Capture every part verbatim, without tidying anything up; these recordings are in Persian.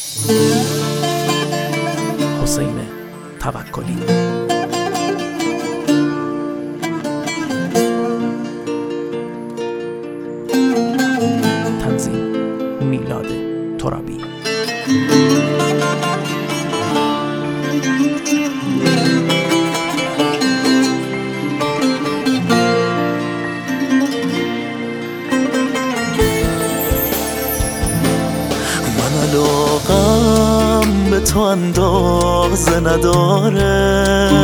حسین توکلی. تنظیم میلاد ترابی. علاقم به تو اندازه نداره،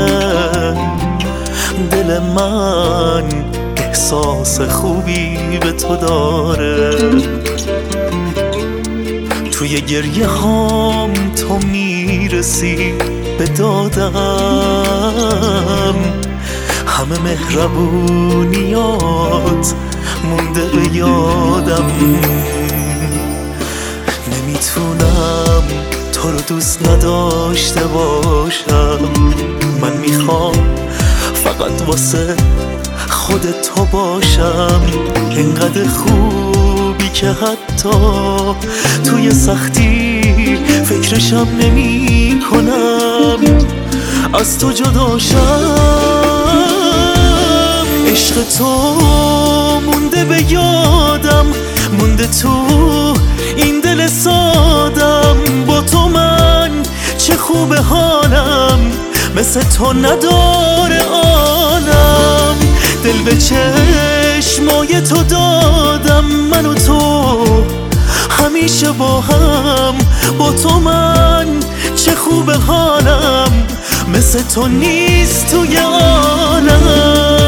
دل من احساس خوبی به تو داره، توی گریه هام تو میرسی به دادم، همه مهربونیات مونده به یادم، نمیتونم تو رو دوست نداشته باشم، من میخوام فقط واسه خود تو باشم، اینقدر خوبی که حتی توی سختی فکرشم نمی کنم از تو جداشم، عشق تو مونده به یادم، مونده تو این دل سادم، با تو من چه خوب حالم، مثل تو نداره عالم، دل به چشمای تو دادم، من و تو همیشه با هم، با تو من چه خوب حالم، مثل تو نیست توی عالم.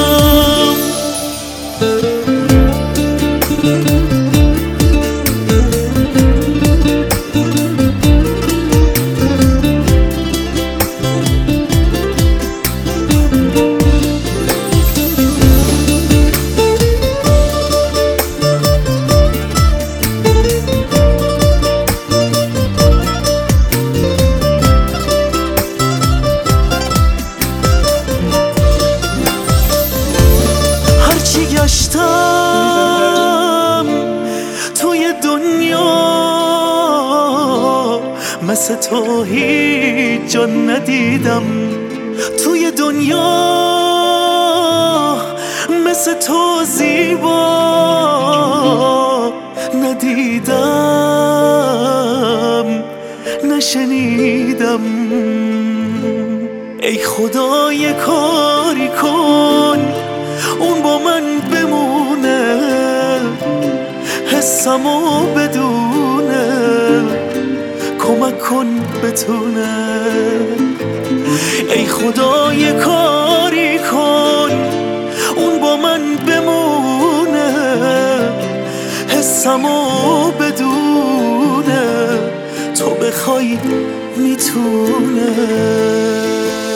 گشتم توی دنیا مثل تو هیچ جا ندیدم، توی دنیا مثل تو زیبا ندیدم نشنیدم، ای خدا یه کاری کن اون با من بمونه، حسمو بدونه، کمک کن بتونه، ای خدا یه کاری کن اون با من بمونه، حسمو بدونه، تو بخوای میتونه.